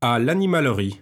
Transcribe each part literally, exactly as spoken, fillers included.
à l'animalerie.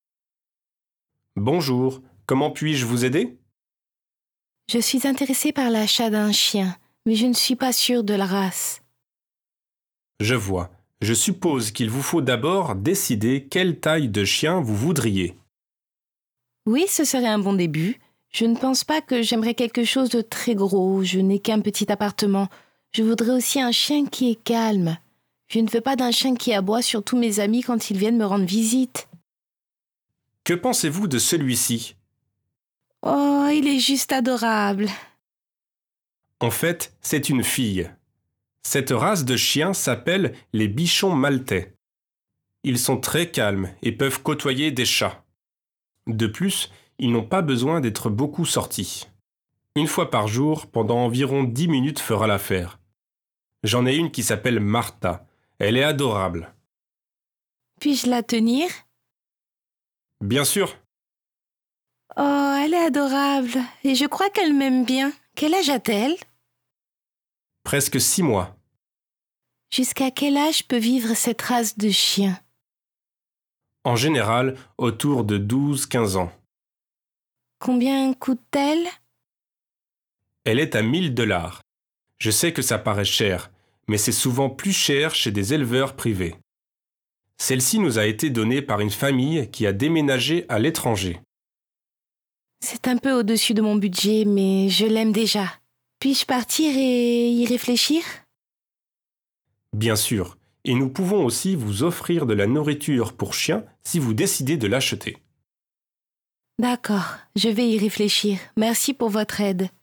Bonjour, comment puis-je vous aider? Je suis intéressée par l'achat d'un chien, mais je ne suis pas sûre de la race. Je vois. Je suppose qu'il vous faut d'abord décider quelle taille de chien vous voudriez. Oui, ce serait un bon début. Je ne pense pas que j'aimerais quelque chose de très gros. Je n'ai qu'un petit appartement. Je voudrais aussi un chien qui est calme. Je ne veux pas d'un chien qui aboie sur tous mes amis quand ils viennent me rendre visite. Que pensez-vous de celui-ci? Oh, il est juste adorable. En fait, c'est une fille. Cette race de chiens s'appelle les bichons maltais. Ils sont très calmes et peuvent côtoyer des chats. De plus, ils n'ont pas besoin d'être beaucoup sortis. Une fois par jour, pendant environ dix minutes fera l'affaire. J'en ai une qui s'appelle Martha. Elle est adorable. Puis-je la tenir? Bien sûr, Oh, elle est adorable. Et je crois qu'elle m'aime bien. Quel âge a-t-elle? presque six mois. Jusqu'à quel âge peut vivre cette race de chien? En général, autour de douze à quinze ans. Combien coûte-t-elle? Elle est à mille dollars. Je sais que ça paraît cher, mais c'est souvent plus cher chez des éleveurs privés. Celle-ci nous a été donnée par une famille qui a déménagé à l'étranger. C'est un peu au-dessus de mon budget, mais je l'aime déjà. Puis-je partir et y réfléchir? Bien sûr, et nous pouvons aussi vous offrir de la nourriture pour chiens si vous décidez de l'acheter. D'accord, je vais y réfléchir. Merci pour votre aide.